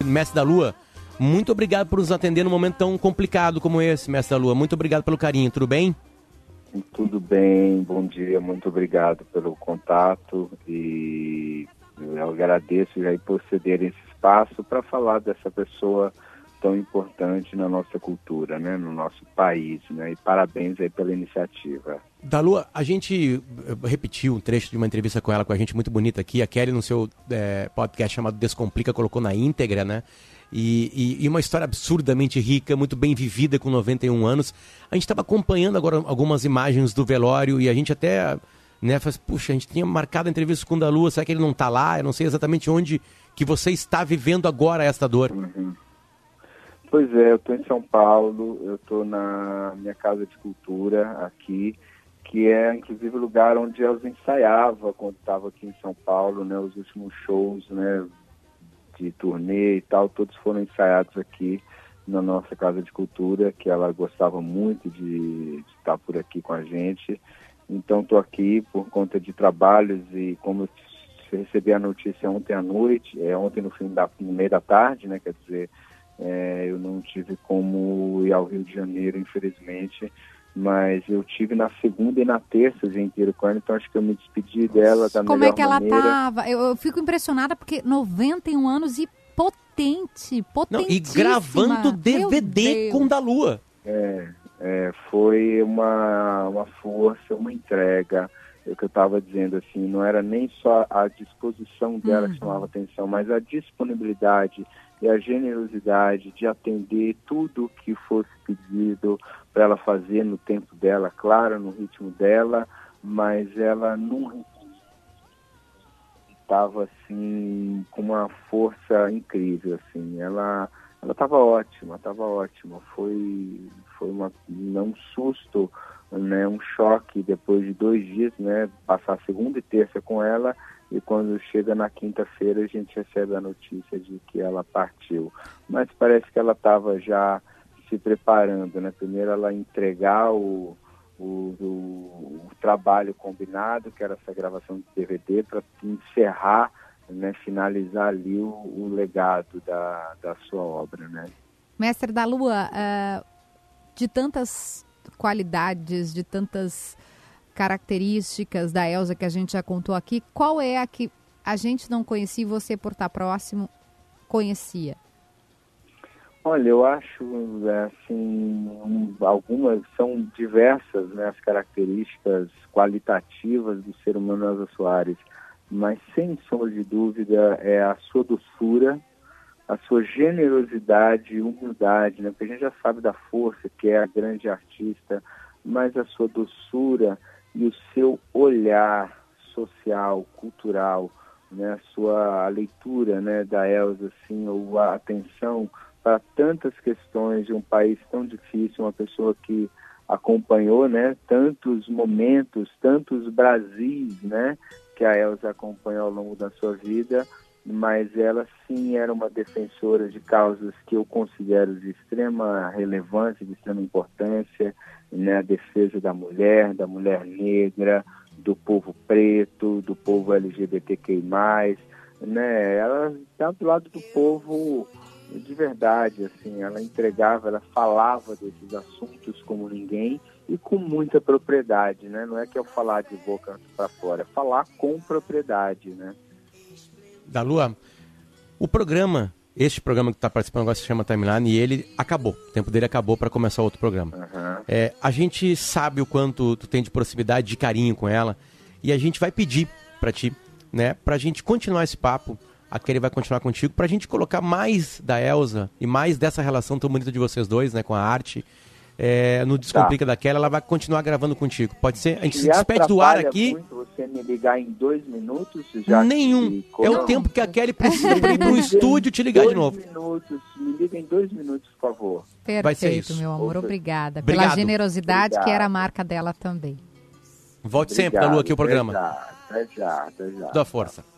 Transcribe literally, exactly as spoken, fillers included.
Mestre da Lua, muito obrigado por nos atender num momento tão complicado como esse, Mestre da Lua. Muito obrigado pelo carinho, tudo bem? Tudo bem, bom dia, muito obrigado pelo contato e eu agradeço aí por ceder esse espaço para falar dessa pessoa tão importante na nossa cultura, né, no nosso país, né, e parabéns aí pela iniciativa. Da Lua, a gente repetiu um trecho de uma entrevista com ela, com a gente muito bonita aqui, a Kelly no seu é, podcast chamado Descomplica colocou na íntegra, né, e, e, e uma história absurdamente rica, muito bem vivida com noventa e um anos. A gente estava acompanhando agora algumas imagens do velório e a gente até, né, faz, puxa, a gente tinha marcado a entrevista com o Da Lua, será que ele não está lá? Eu não sei exatamente onde que você está vivendo agora esta dor. Uhum. Pois é, eu estou em São Paulo, eu estou na minha casa de cultura aqui, que é inclusive o lugar onde Elza ensaiava quando estava aqui em São Paulo, né, os últimos shows, né, de turnê e tal, todos foram ensaiados aqui na nossa casa de cultura, que ela gostava muito de, de estar por aqui com a gente. Então estou aqui por conta de trabalhos e como eu recebi a notícia ontem à noite, é, ontem no, fim da, no meio da tarde, né, quer dizer, É, eu não tive como ir ao Rio de Janeiro, infelizmente, mas eu tive na segunda e na terça o dia inteiro com ela, então acho que eu me despedi dela da Como melhor é que ela maneira. estava? Eu, eu fico impressionada porque noventa e um anos e potente, potentíssima. Não, e gravando D V D com Da Lua. É, é, foi uma, uma força, uma entrega. É o que eu estava dizendo, assim, não era nem só a disposição dela Uhum. que chamava atenção, mas a disponibilidade e a generosidade de atender tudo que fosse pedido para ela fazer no tempo dela, claro, no ritmo dela, mas ela não estava assim com uma força incrível, assim. Ela ela estava ótima, estava ótima. Foi foi uma não um susto, né, um choque depois de dois dias, né, passar segunda e terça com ela. E quando chega na quinta-feira a gente recebe a notícia de que ela partiu. Mas parece que ela estava já se preparando, né? Primeiro ela entregar o, o, o, o trabalho combinado, que era essa gravação de D V D, para encerrar, né, finalizar ali o, o legado da, da sua obra, né? Mestre da Lua, uh, de tantas qualidades, de tantas características da Elza que a gente já contou aqui, qual é a que a gente não conhecia e você, por estar próximo, conhecia? Olha, eu acho, assim, um, algumas são diversas, né, as características qualitativas do ser humano Elza Soares, mas sem sombra de dúvida é a sua doçura, a sua generosidade e humildade, né, porque a gente já sabe da força que é a grande artista, mas a sua doçura e o seu olhar social, cultural, né, a sua a leitura, né, da Elza, assim, ou a atenção para tantas questões de um país tão difícil, uma pessoa que acompanhou, né, tantos momentos, tantos Brasis, né, que a Elza acompanhou ao longo da sua vida, mas ela sim era uma defensora de causas que eu considero de extrema relevância, de extrema importância, né, a defesa da mulher, da mulher negra, do povo preto, do povo L G B T Q I mais, né, ela estava do lado do povo de verdade, assim, ela entregava, ela falava desses assuntos como ninguém e com muita propriedade, né, não é que eu falar de boca para fora, é falar com propriedade, né. Da Lua, o programa, este programa que está participando agora se chama Timeline e ele acabou, o tempo dele acabou para começar outro programa. Uhum. É, a gente sabe o quanto tu tem de proximidade, de carinho com ela e a gente vai pedir para ti, né, para a gente continuar esse papo, a Kelly vai continuar contigo, para a gente colocar mais da Elza e mais dessa relação tão bonita de vocês dois, né, com a arte. É, no Descomplica Tá. da Kelly, ela vai continuar gravando contigo. Pode ser? A gente E se despede do ar atrapalha aqui. muito você me ligar em dois minutos? Já Nenhum. que... É o tempo que a Kelly precisa para ir para o estúdio te ligar dois de novo. Minutos. Me liga em dois minutos, por favor. Perfeito, Vai ser isso. meu amor. Opa. Obrigada. Obrigado. Pela generosidade, Obrigado. que era a marca dela também. Volte sempre, da Lua, aqui o programa. Até já, até já, até já. Da força.